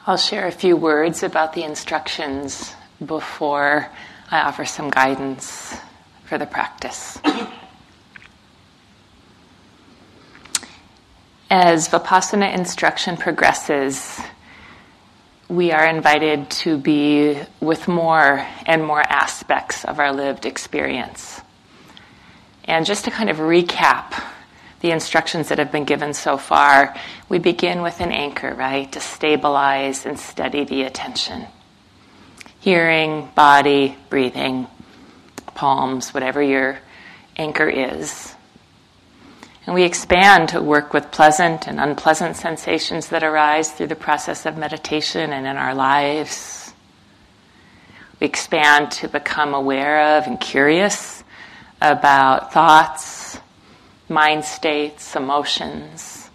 I'll share a few words about the instructions before I offer some guidance for the practice. As Vipassana instruction progresses, we are invited to be with more and more aspects of our lived experience. And just to kind of recap the instructions that have been given so far, we begin with an anchor, right? To stabilize and steady the attention. Hearing, body, breathing, palms, whatever your anchor is. And we expand to work with pleasant and unpleasant sensations that arise through the process of meditation and in our lives. We expand to become aware of and curious about thoughts, mind states, emotions.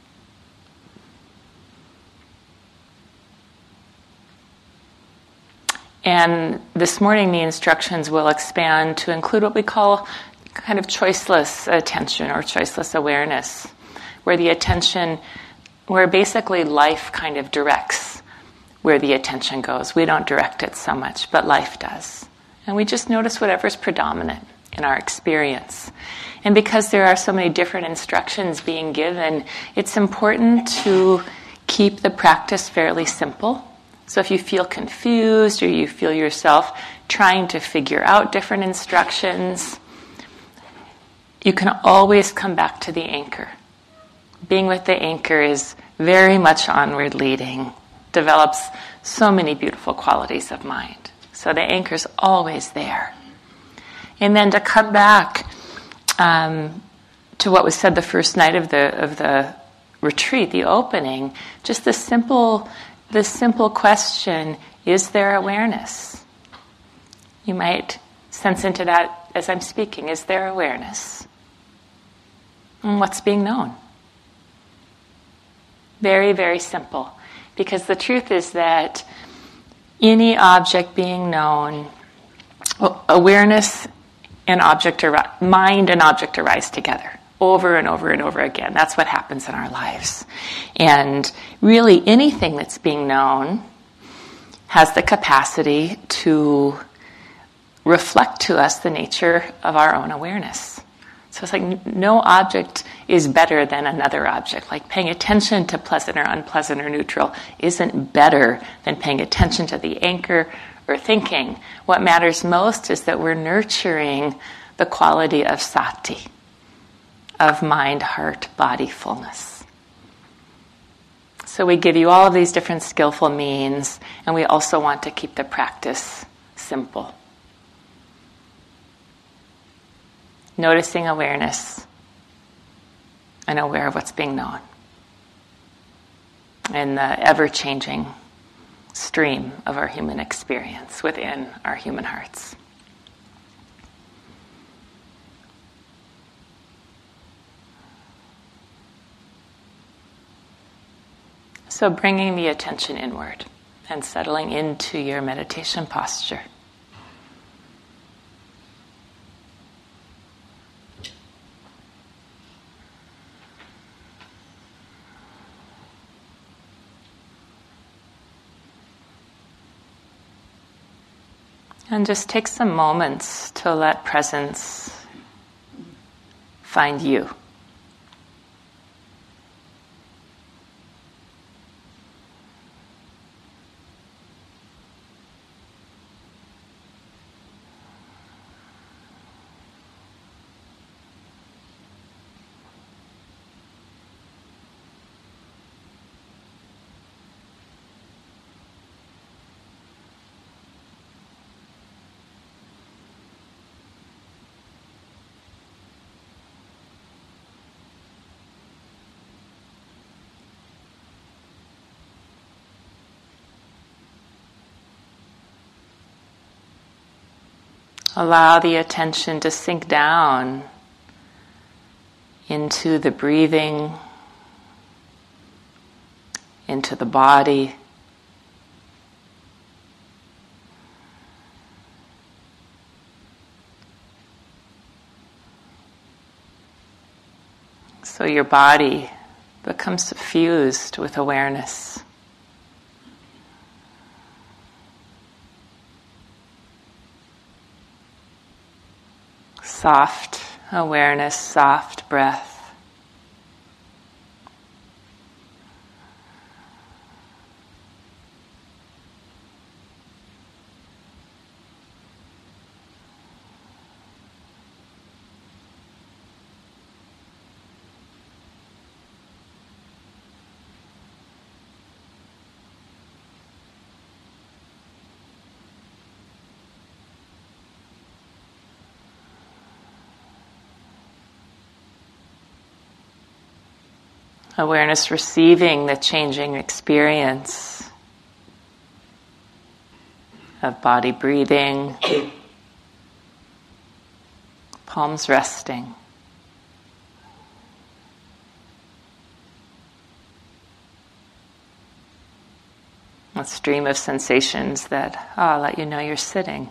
And this morning the instructions will expand to include what we call kind of choiceless attention or choiceless awareness, where basically life kind of directs where the attention goes. We don't direct it so much, but life does. And we just notice whatever's predominant in our experience. And because there are so many different instructions being given, it's important to keep the practice fairly simple. So if you feel confused or you feel yourself trying to figure out different instructions, you can always come back to the anchor. Being with the anchor is very much onward leading, develops so many beautiful qualities of mind. So the anchor's always there. And then to come back to what was said the first night of the retreat, the opening, just the simple question, is there awareness? You might sense into that as I'm speaking. Is there awareness? And what's being known? Very, very simple. Because the truth is that any object being known, awareness and mind and object arise together over and over and over again. That's what happens in our lives. And really anything that's being known has the capacity to reflect to us the nature of our own awareness. So it's like no object is better than another object. Like paying attention to pleasant or unpleasant or neutral isn't better than paying attention to the anchor or thinking. What matters most is that we're nurturing the quality of sati, of mind, heart, body fullness. So we give you all of these different skillful means, and we also want to keep the practice simple. Noticing awareness and aware of what's being known in the ever-changing stream of our human experience within our human hearts. So bringing the attention inward and settling into your meditation posture. And just take some moments to let presence find you. Allow the attention to sink down into the breathing, into the body. So your body becomes suffused with awareness. soft awareness, soft breath. Awareness receiving the changing experience of body breathing, palms resting. A stream of sensations that let you know you're sitting.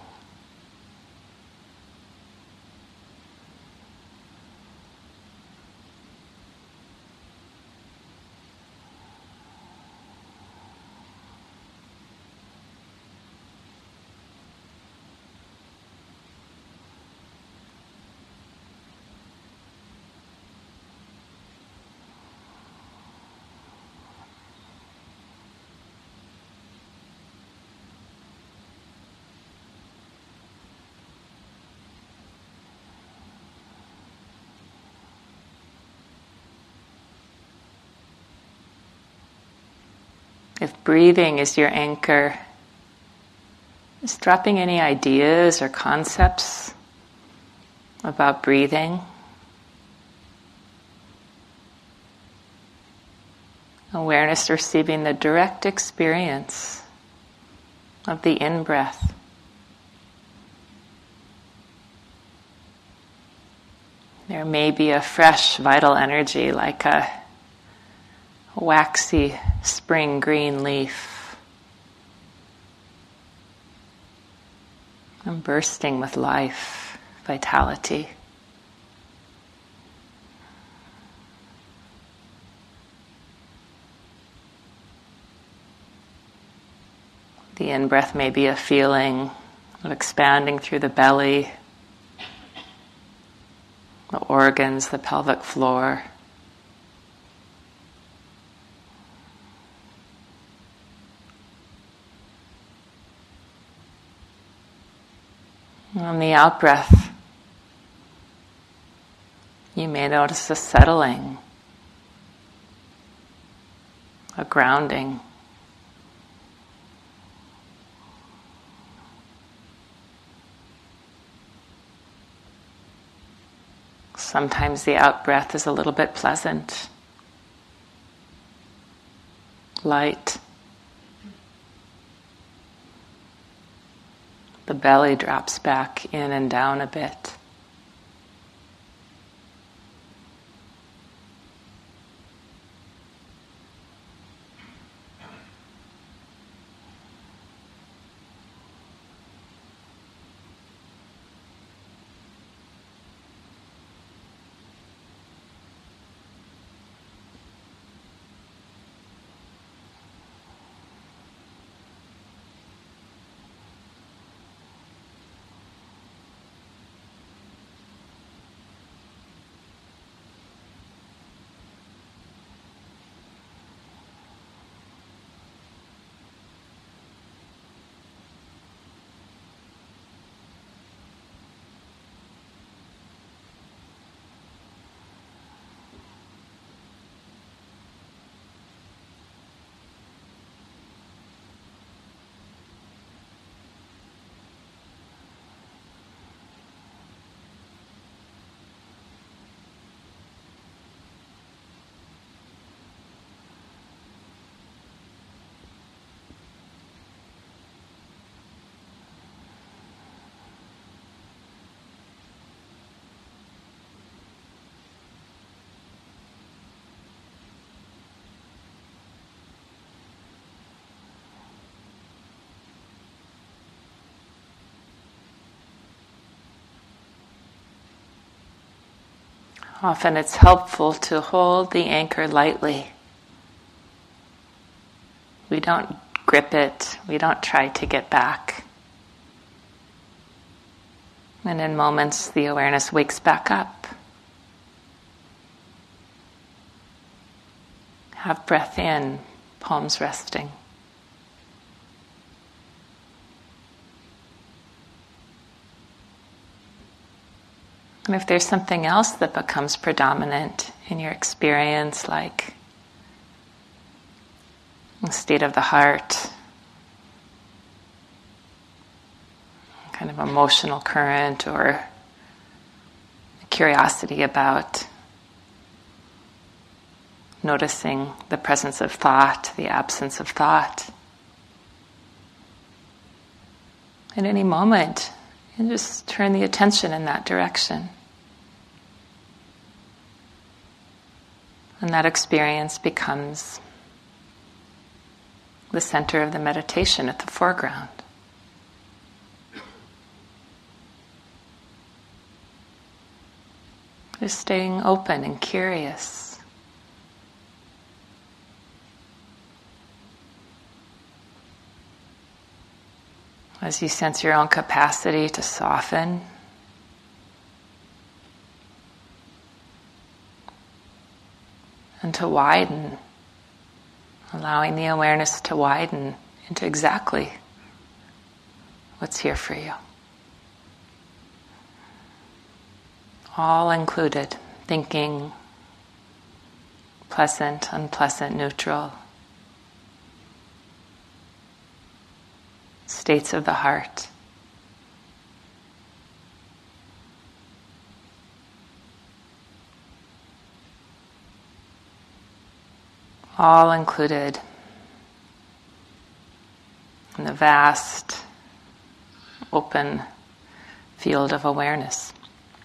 If breathing is your anchor, just dropping any ideas or concepts about breathing. Awareness receiving the direct experience of the in-breath. There may be a fresh, vital energy like a waxy spring green leaf. And bursting with life, vitality. The in-breath may be a feeling of expanding through the belly, the organs, the pelvic floor. On the out-breath, you may notice a settling, a grounding. Sometimes the out-breath is a little bit pleasant, light. The belly drops back in and down a bit. Often it's helpful to hold the anchor lightly. We don't grip it, we don't try to get back. And in moments, the awareness wakes back up. Have breath in, palms resting. And if there's something else that becomes predominant in your experience, like the state of the heart, kind of emotional current, or curiosity about noticing the presence of thought, the absence of thought. At any moment, you just turn the attention in that direction. And that experience becomes the center of the meditation at the foreground. Just staying open and curious. As you sense your own capacity to soften, and to widen, allowing the awareness to widen into exactly what's here for you. All included, thinking, pleasant, unpleasant, neutral, states of the heart. All included in the vast, open field of awareness.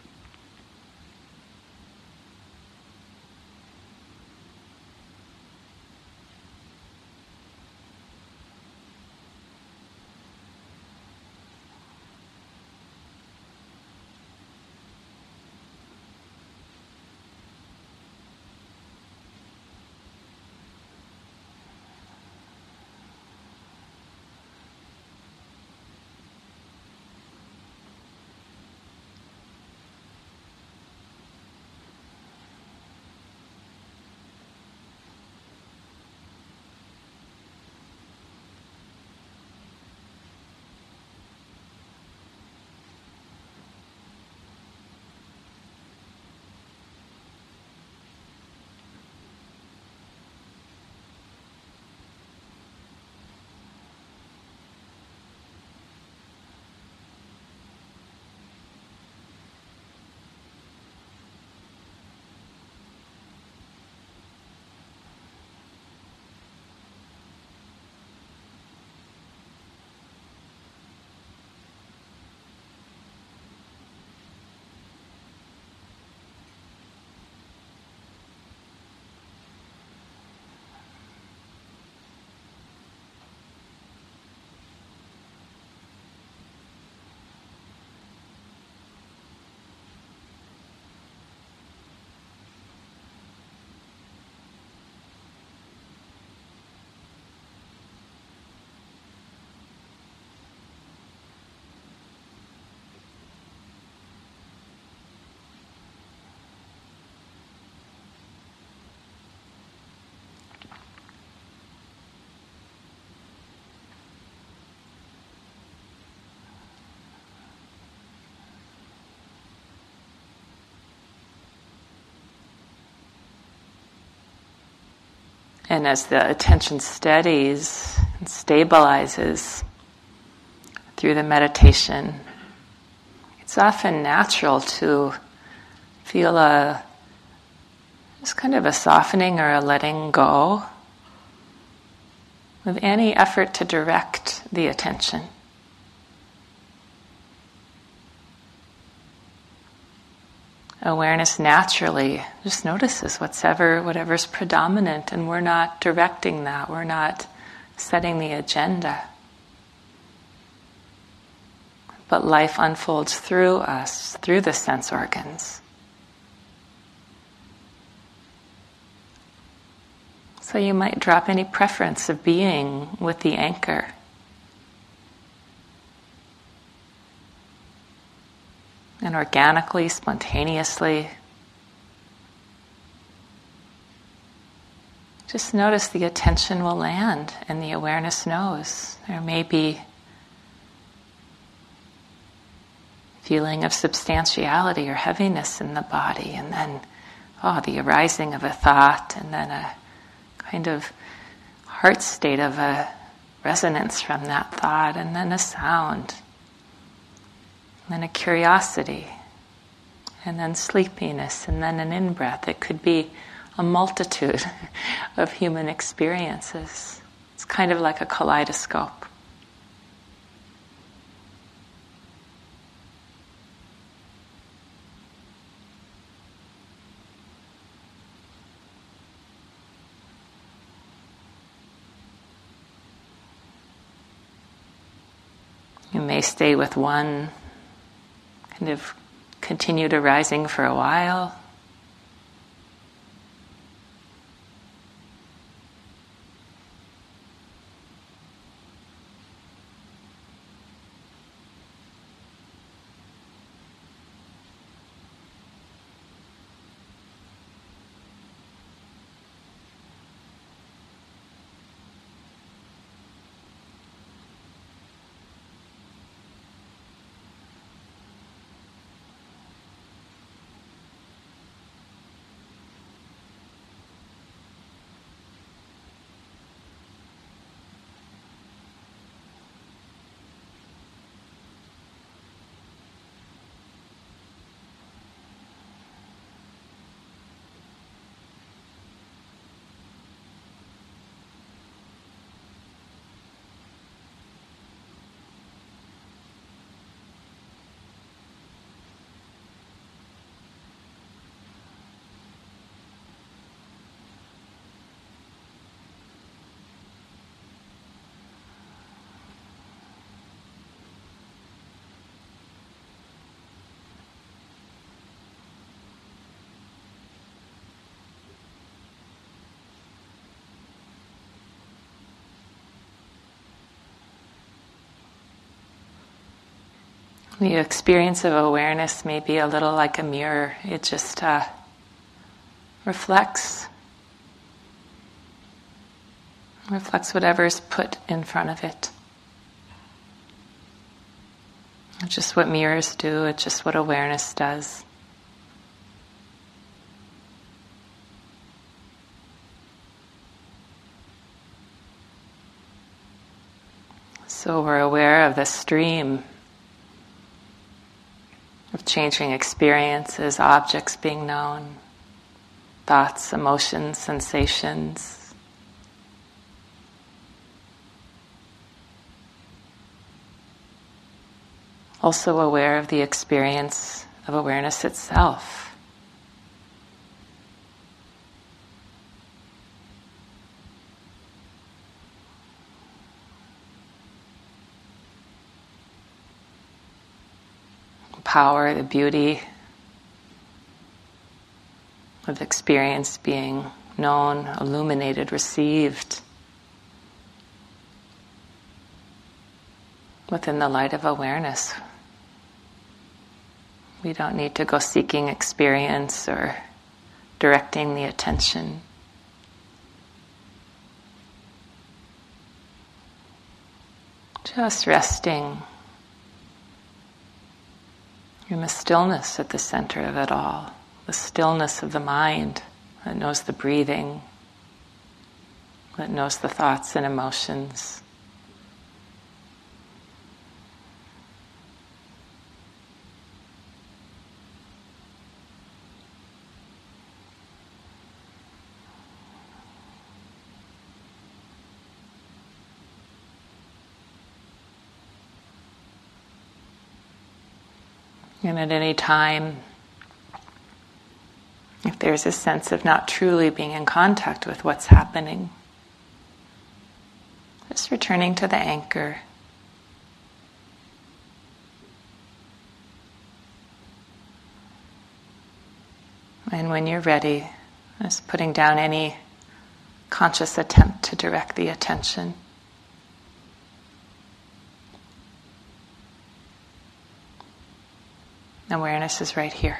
And as the attention steadies and stabilizes through the meditation, it's often natural to feel just kind of a softening or a letting go of any effort to direct the attention. Awareness naturally just notices whatever's predominant, and we're not directing that, we're not setting the agenda. But life unfolds through us, through the sense organs. So you might drop any preference of being with the anchor. and organically, spontaneously. Just notice the attention will land and the awareness knows. There may be feeling of substantiality or heaviness in the body, and then, the arising of a thought, and then a kind of heart state of a resonance from that thought, and then a sound, and then a curiosity, and then sleepiness, and then an in-breath. It could be a multitude of human experiences. It's kind of like a kaleidoscope. You may stay with one, kind of continued arising for a while. The experience of awareness may be a little like a mirror. It just reflects whatever's put in front of it. It's just what mirrors do. It's just what awareness does. So we're aware of the stream of changing experiences, objects being known, thoughts, emotions, sensations. Also aware of the experience of awareness itself. Power, the beauty of experience being known, illuminated, received within the light of awareness. We don't need to go seeking experience or directing the attention. Just resting in the stillness at the center of it all, the stillness of the mind that knows the breathing, that knows the thoughts and emotions. And at any time, if there's a sense of not truly being in contact with what's happening, just returning to the anchor. And when you're ready, just putting down any conscious attempt to direct the attention. Awareness is right here.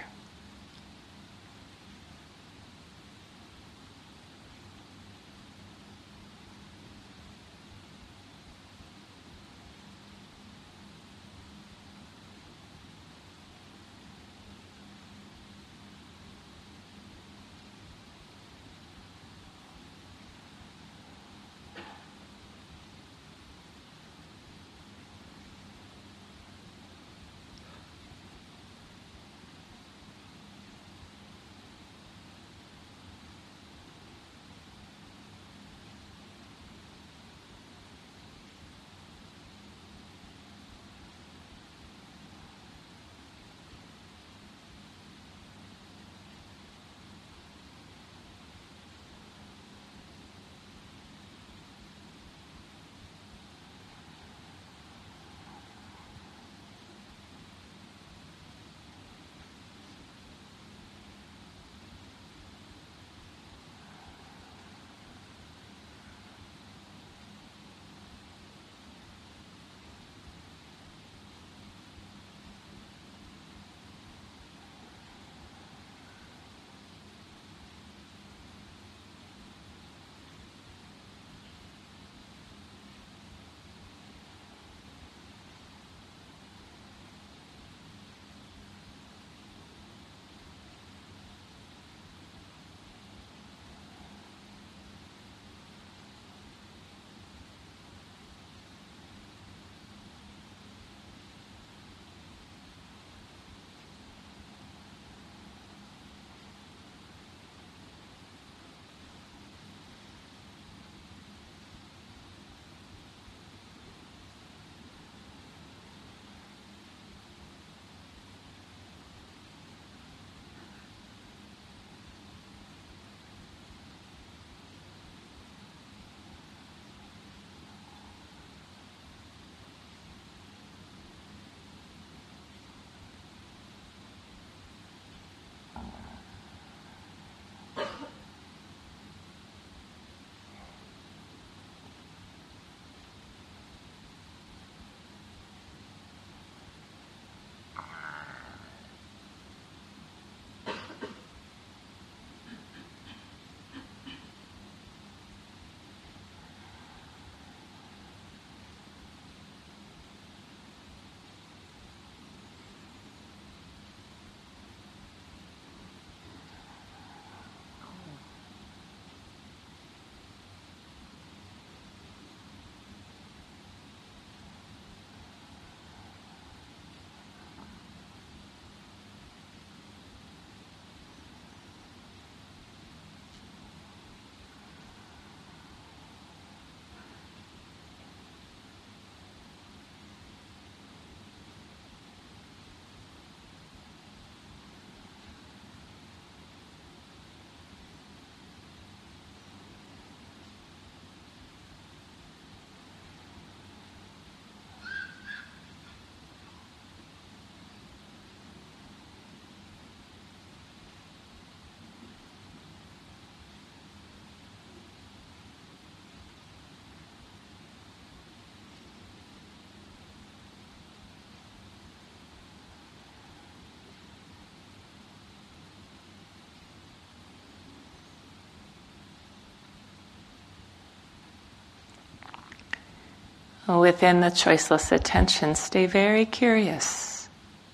Within the choiceless attention, stay very curious.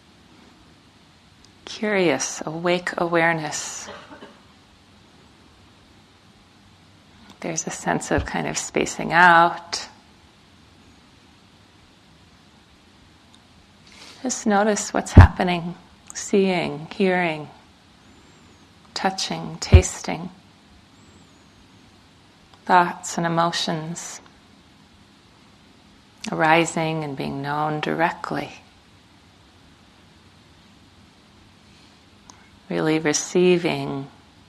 Curious, awake awareness. There's a sense of kind of spacing out. Just notice what's happening, seeing, hearing, touching, tasting, thoughts and emotions arising and being known directly. Really receiving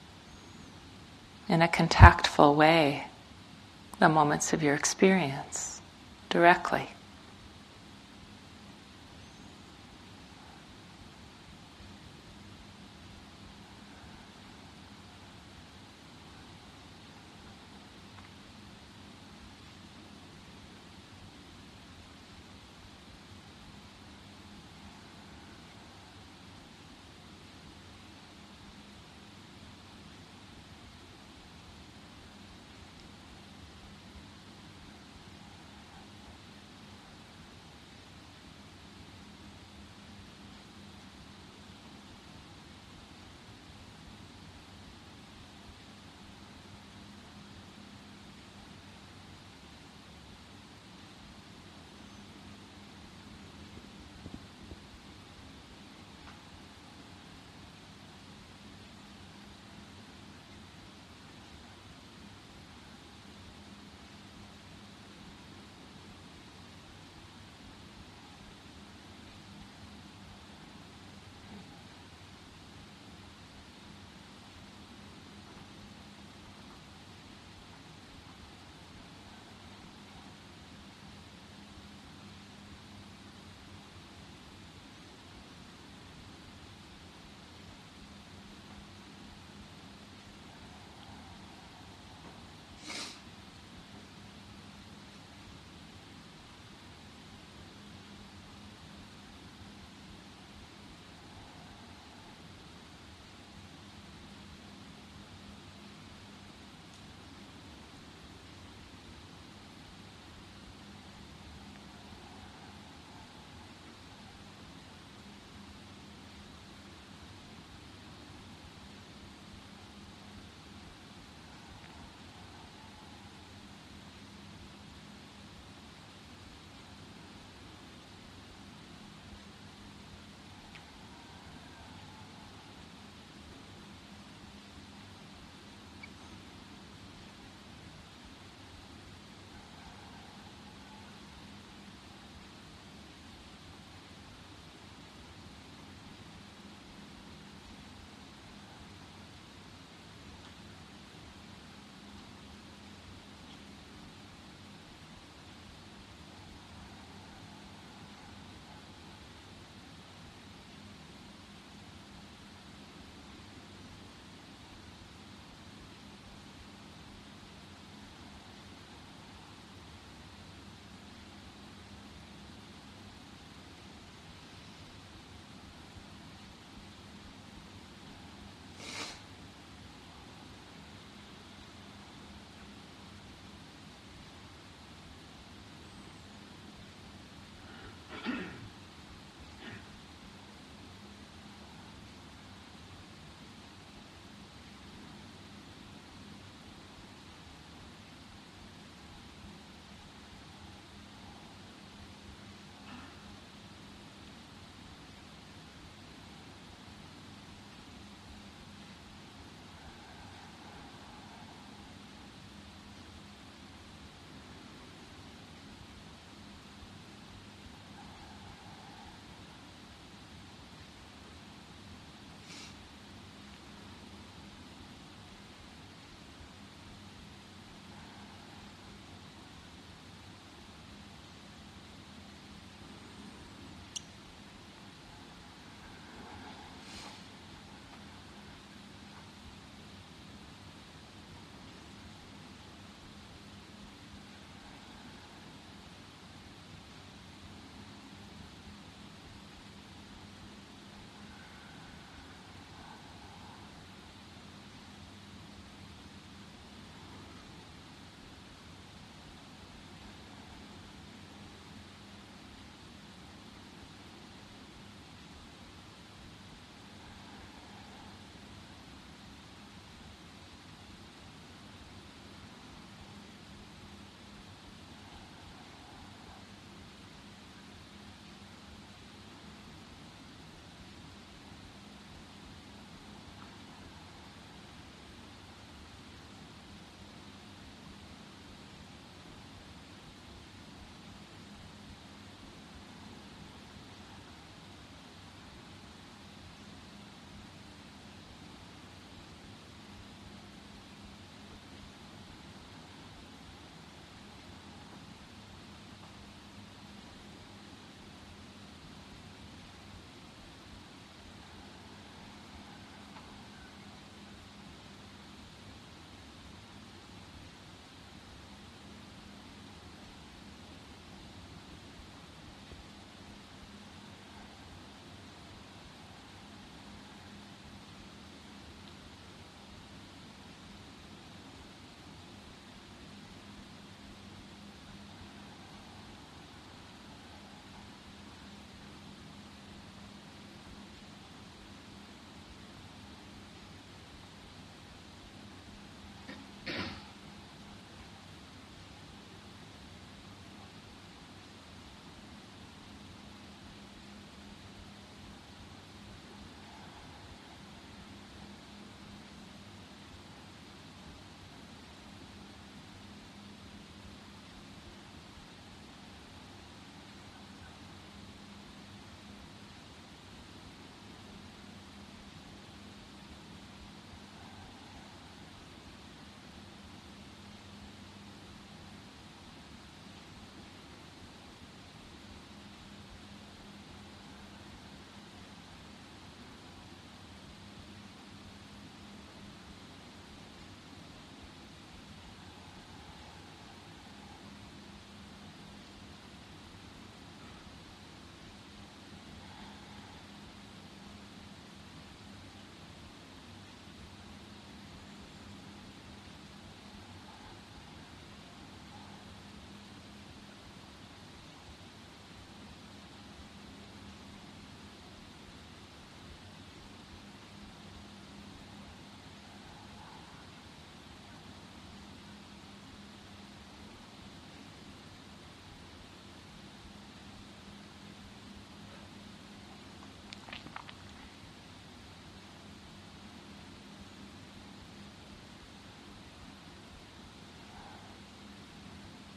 in a contactful way the moments of your experience directly.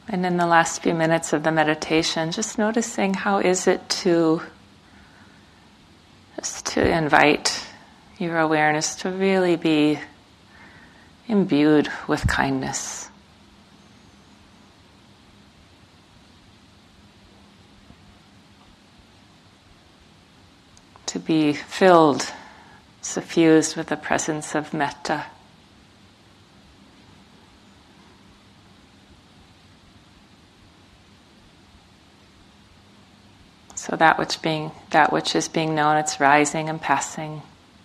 And in the last few minutes of the meditation, just noticing how is it to just to invite your awareness to really be imbued with kindness. To be filled, suffused with the presence of metta. So that which is being known, it's rising and passing.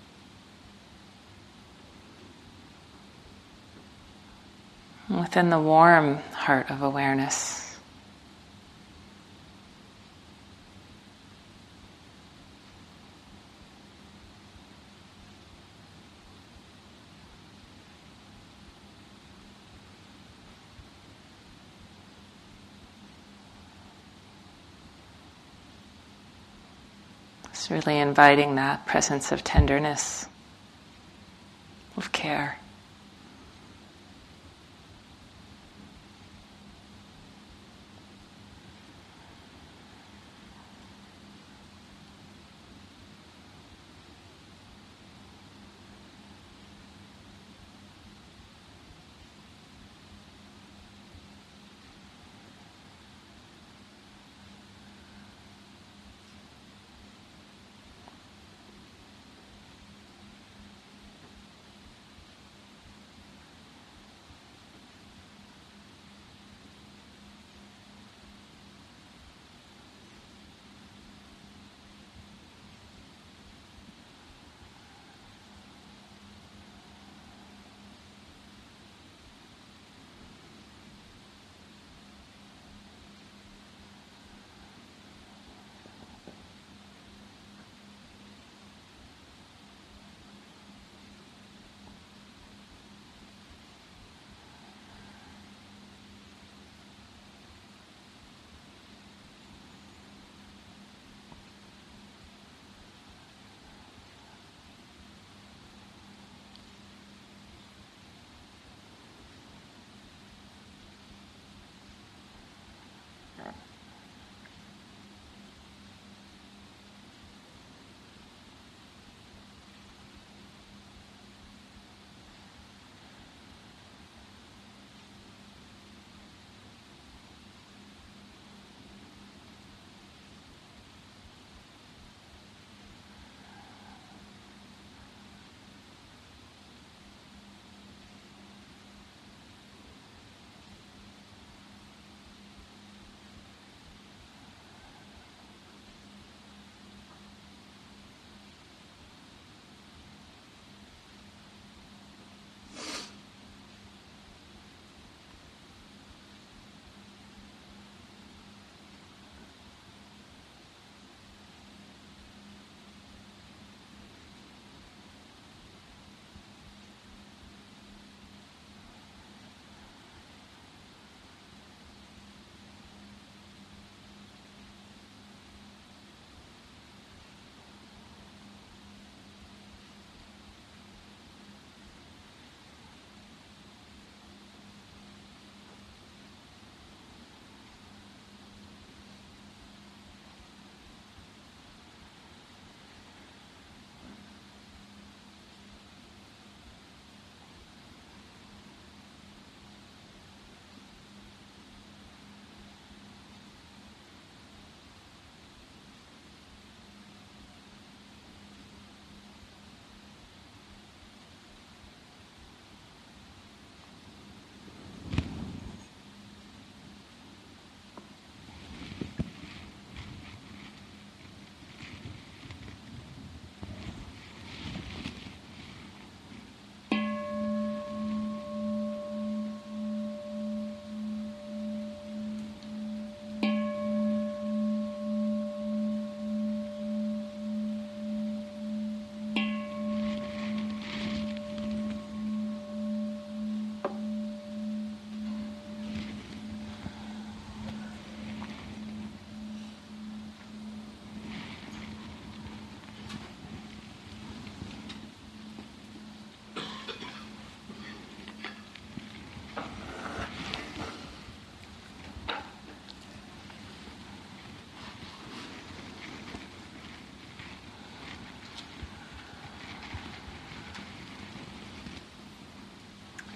And within the warm heart of awareness, it's really inviting that presence of tenderness, of care.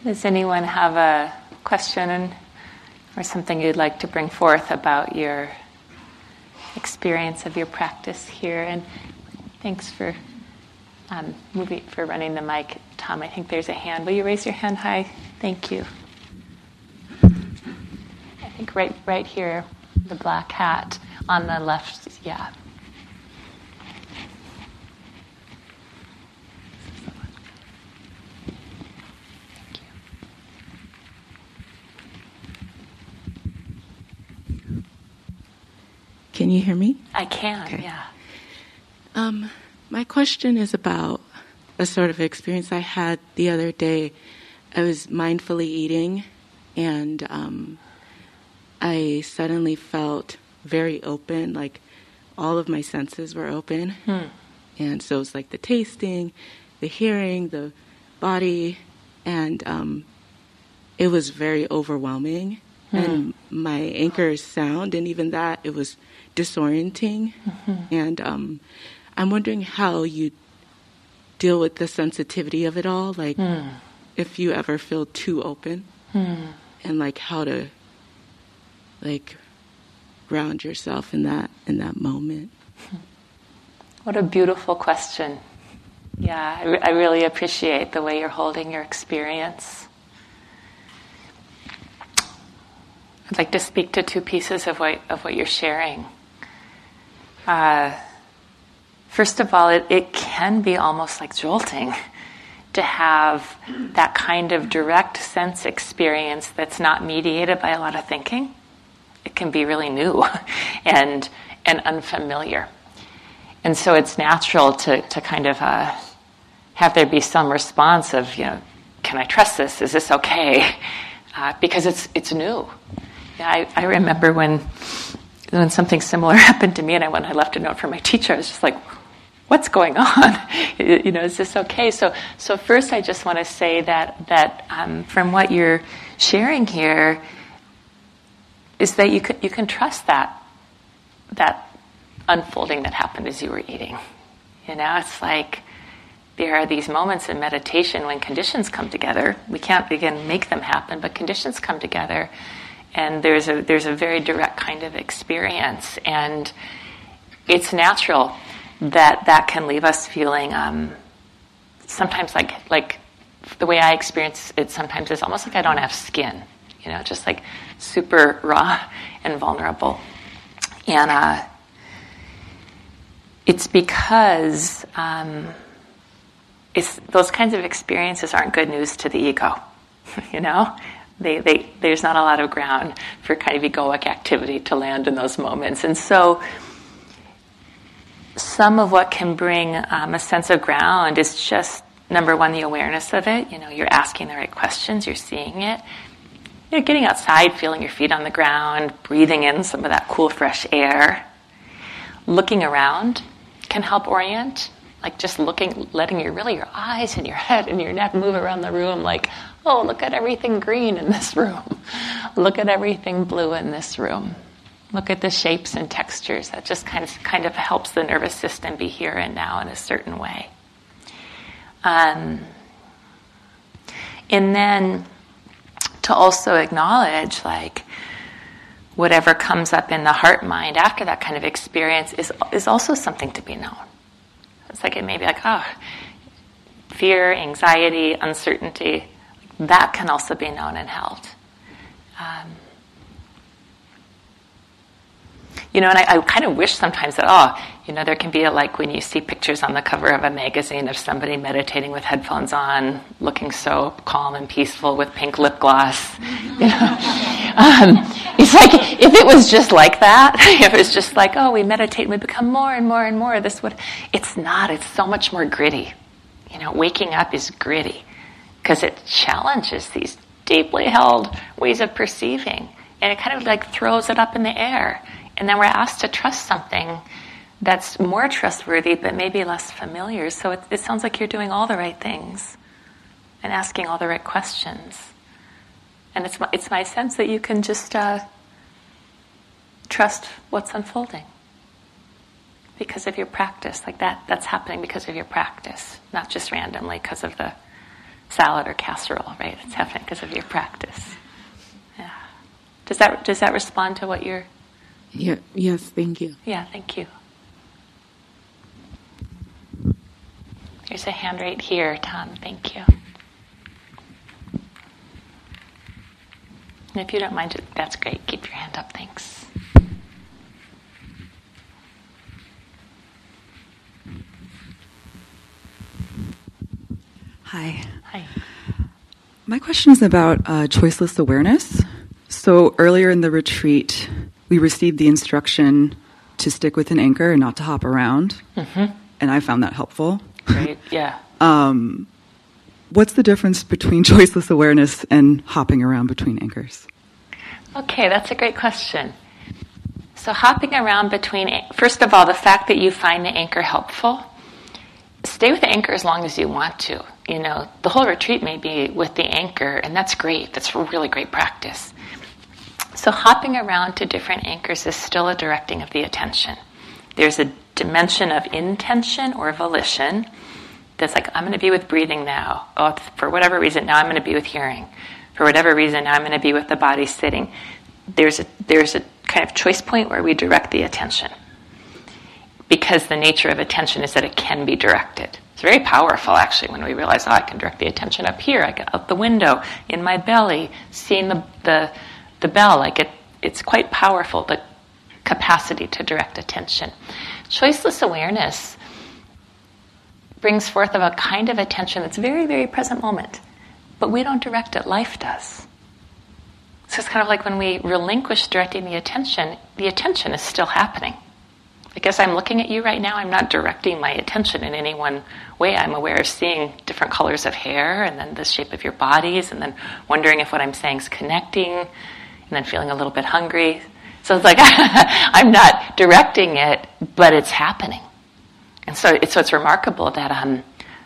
Does anyone have a question or something you'd like to bring forth about your experience of your practice here? And thanks for for running the mic, Tom. I think there's a hand. Will you raise your hand high? Thank you. I think right here, the black hat on the left. Yeah. Can you hear me? I can, okay. Yeah. My question is about a sort of experience I had the other day. I was mindfully eating, and I suddenly felt very open, like all of my senses were open. And so it was like the tasting, the hearing, the body, and it was very overwhelming. And my anchor is sound, and even that, it was disorienting. And I'm wondering how you deal with the sensitivity of it all, like if you ever feel too open, and like how to like ground yourself in that moment. What a beautiful question. Yeah, I really appreciate the way you're holding your experience. I'd like to speak to two pieces of what you're sharing. First of all, it can be almost like jolting to have that kind of direct sense experience that's not mediated by a lot of thinking. It can be really new and unfamiliar. And so it's natural to kind of have there be some response of, can I trust this? Is this okay? Because it's new. Yeah, I remember when something similar happened to me, and when I left a note for my teacher, I was just like, "What's going on? Is this okay?" So first, I just want to say that from what you're sharing here, is that you can trust that unfolding that happened as you were eating. It's like there are these moments in meditation when conditions come together. We can't again make them happen, but conditions come together. And there's a very direct kind of experience, and it's natural that can leave us feeling sometimes like the way I experience it sometimes is almost like I don't have skin, just like super raw and vulnerable. And it's because those kinds of experiences aren't good news to the ego, There's not a lot of ground for kind of egoic activity to land in those moments. And so some of what can bring a sense of ground is just, number one, the awareness of it. You're asking the right questions, you're seeing it. Getting outside, feeling your feet on the ground, breathing in some of that cool, fresh air. Looking around can help orient. Like just letting your eyes and your head and your neck move around the room like, oh, look at everything green in this room. Look at everything blue in this room. Look at the shapes and textures. That just kind of helps the nervous system be here and now in a certain way. And then to also acknowledge, like, whatever comes up in the heart mind after that kind of experience is also something to be known. It's like it may be like, fear, anxiety, uncertainty. That can also be known and held. And I kind of wish sometimes that, there can be like when you see pictures on the cover of a magazine of somebody meditating with headphones on, looking so calm and peaceful with pink lip gloss. It's like, if it was just like that, if it was just like, we meditate and we become more and more and more, it's not. It's so much more gritty. Waking up is gritty because it challenges these deeply held ways of perceiving, and it kind of like throws it up in the air. And then we're asked to trust something that's more trustworthy but maybe less familiar. So it sounds like you're doing all the right things and asking all the right questions. And it's my sense that you can just trust what's unfolding because of your practice. Like that's happening because of your practice, not just randomly because of the salad or casserole, right? It's happening because of your practice. Yeah. Does that respond to what you're... Yeah. Yes, thank you. Yeah, thank you. There's a hand right here, Tom. Thank you. And if you don't mind, that's great. Keep your hand up. Thanks. Hi. Hi. My question is about choiceless awareness. So earlier in the retreat, we received the instruction to stick with an anchor and not to hop around. Mm-hmm. And I found that helpful. Great, yeah. What's the difference between choiceless awareness and hopping around between anchors? Okay, that's a great question. So hopping around between, first of all, the fact that you find the anchor helpful, stay with the anchor as long as you want to. You know, the whole retreat may be with the anchor, and that's great. That's a really great practice. So hopping around to different anchors is still a directing of the attention. There's a dimension of intention or volition that's like, I'm going to be with breathing now. Oh, for whatever reason, now I'm going to be with hearing. For whatever reason, now I'm going to be with the body sitting. There's a kind of choice point where we direct the attention, because the nature of attention is that it can be directed. It's very powerful, actually, when we realize, I can direct the attention up here, I get out the window, in my belly, seeing the bell. Like it's quite powerful, the capacity to direct attention. Choiceless awareness brings forth of a kind of attention that's very, very present moment. But we don't direct it, life does. So it's kind of like when we relinquish directing the attention is still happening. I guess I'm looking at you right now, I'm not directing my attention in any one way. I'm aware of seeing different colors of hair, and then the shape of your bodies, and then wondering if what I'm saying is connecting, and then feeling a little bit hungry. So it's like, I'm not directing it, but it's happening. And so it's remarkable that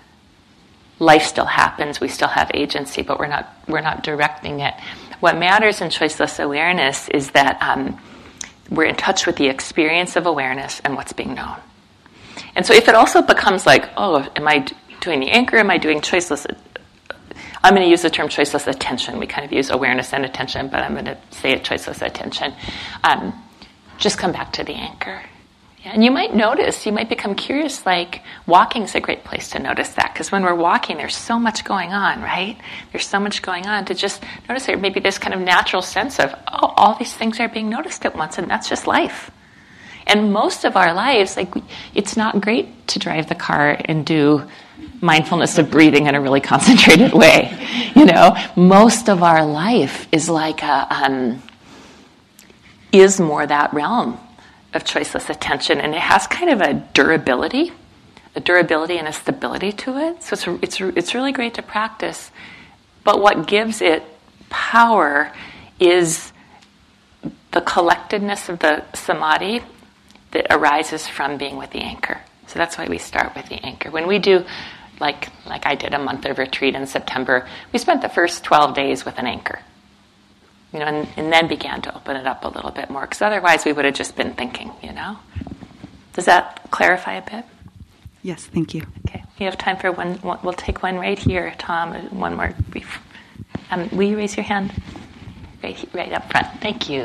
life still happens, we still have agency, but we're not directing it. What matters in choiceless awareness is that we're in touch with the experience of awareness and what's being known. And so if it also becomes like, oh, am I doing the anchor, am I doing choiceless, I'm going to use the term choiceless attention. We kind of use awareness and attention, but I'm going to say it choiceless attention. Just come back to the anchor. Yeah, and you might become curious, like walking's a great place to notice that, because when we're walking, there's so much going on, right? There's so much going on to just notice there maybe this kind of natural sense of, oh, all these things are being noticed at once, and that's just life. And most of our lives, like, it's not great to drive the car and do mindfulness of breathing in a really concentrated way. You know, most of our life is like is more that realm of choiceless attention, and it has kind of a durability and a stability to it. So it's really great to practice. But what gives it power is the collectedness of the samadhi that arises from being with the anchor. So that's why we start with the anchor. When we do, like I did a month of retreat in September, we spent the first 12 days with an anchor. You know, and then began to open it up a little bit more, because otherwise we would have just been thinking, you know. Does that clarify a bit? Yes, thank you. Okay, we have time for one. We'll take one right here, Tom. One more brief. Will you raise your hand? Right up front. Thank you.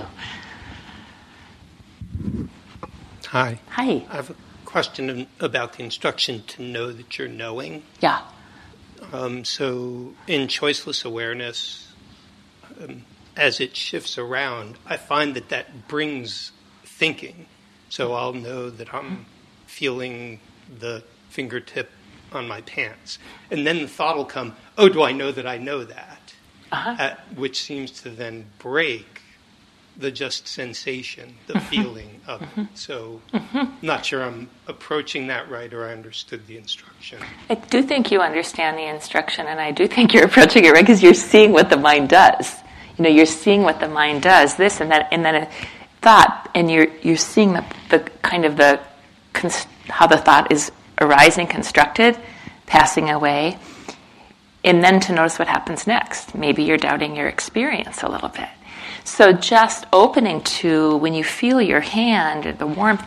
Hi. Hi. I have a question about the instruction to know that you're knowing. Yeah. So in choiceless awareness, as it shifts around, I find that brings thinking. So I'll know that I'm feeling the fingertip on my pants. And then the thought will come, oh, do I know that I know that? Uh-huh. Which seems to then break the just sensation, the feeling of it. So not sure I'm approaching that right, or I understood the instruction. I do think you understand the instruction, and I do think you're approaching it right, because you're seeing what the mind does. You know, you're seeing what the mind does, this and that, and then a thought, and you're seeing the kind of how the thought is arising, constructed, passing away, and then to notice what happens next. Maybe you're doubting your experience a little bit. So just opening to, when you feel your hand, or the warmth,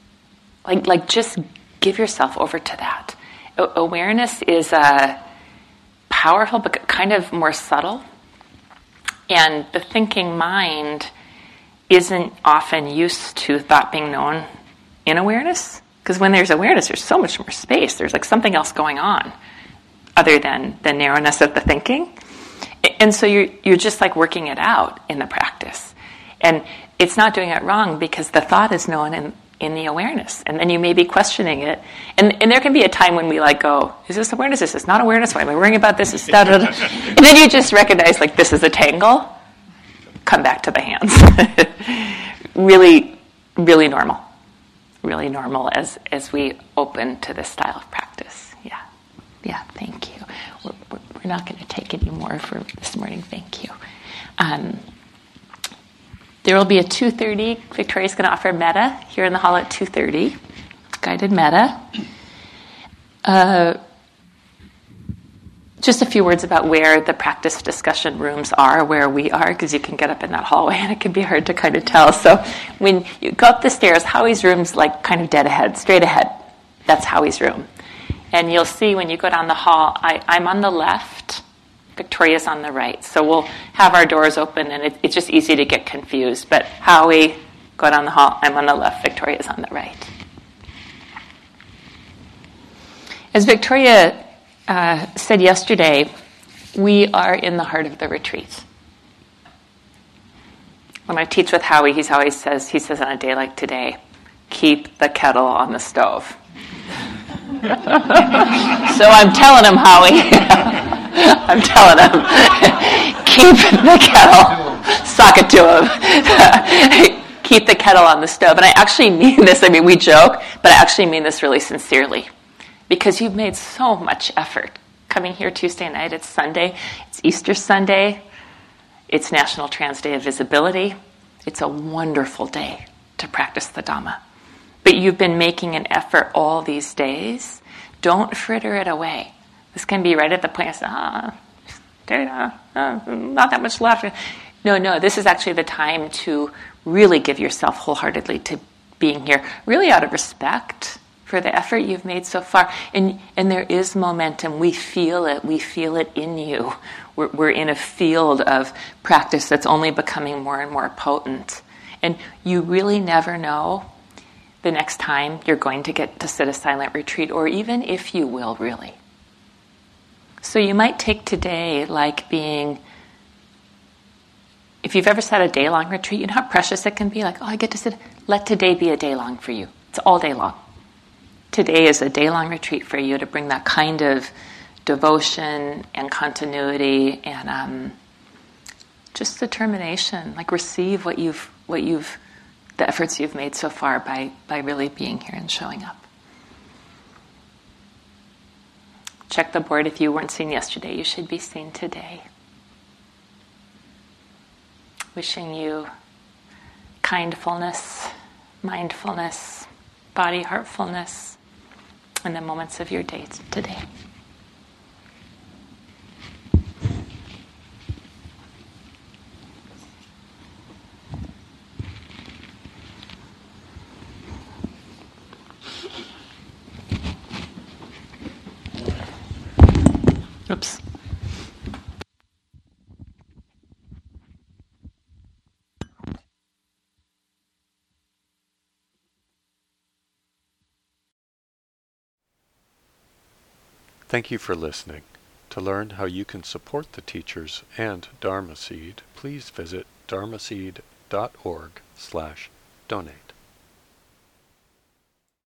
like just give yourself over to that. Awareness is powerful, but kind of more subtle. And the thinking mind isn't often used to thought being known in awareness. Because when there's awareness, there's so much more space. There's like something else going on other than the narrowness of the thinking. And so you're just like working it out in the practice. And it's not doing it wrong because the thought is known in the awareness. And then you may be questioning it. And there can be a time when we like go, is this awareness? Is this not awareness? Why am I worrying about this? Is da, da, da. And then you just recognize like this is a tangle. Come back to the hands. Really, really normal. Really normal as we open to this style of practice. Yeah, thank you. We're not going to take any more for this morning. Thank you. There will be a 2:30. Victoria's going to offer metta here in the hall at 2:30. Guided metta. Just a few words about where the practice discussion rooms are, where we are, because you can get up in that hallway and it can be hard to kind of tell. So when you go up the stairs, Howie's room's like kind of dead ahead, straight ahead. That's Howie's room. And you'll see when you go down the hall, I'm on the left, Victoria's on the right. So we'll have our doors open and it's just easy to get confused. But Howie, go down the hall, I'm on the left, Victoria's on the right. As Victoria said yesterday, we are in the heart of the retreat. When I teach with Howie, he says on a day like today, keep the kettle on the stove. So I'm telling him, Howie, I'm telling him, keep the kettle, sock it to him, keep the kettle on the stove. And I actually mean this, we joke, but I actually mean this really sincerely. Because you've made so much effort coming here Tuesday night. It's Sunday. It's Easter Sunday. It's National Trans Day of Visibility. It's a wonderful day to practice the Dhamma. But you've been making an effort all these days. Don't fritter it away. This can be right at the point of, not that much left. No, this is actually the time to really give yourself wholeheartedly to being here, really out of respect for the effort you've made so far. And there is momentum. We feel it. We feel it in you. We're in a field of practice that's only becoming more and more potent. And you really never know the next time you're going to get to sit a silent retreat, or even if you will, really. So you might take today like being, if you've ever sat a day-long retreat, you know how precious it can be? Like, I get to sit. Let today be a day-long for you. It's all day long. Today is a day-long retreat for you to bring that kind of devotion and continuity and just determination. Like receive what you've the efforts you've made so far by really being here and showing up. Check the board. If you weren't seen yesterday, you should be seen today. Wishing you kindfulness, mindfulness, body heartfulness in the moments of your day today. Oops. Thank you for listening. To learn how you can support the teachers and Dharma Seed, please visit dharmaseed.org/donate.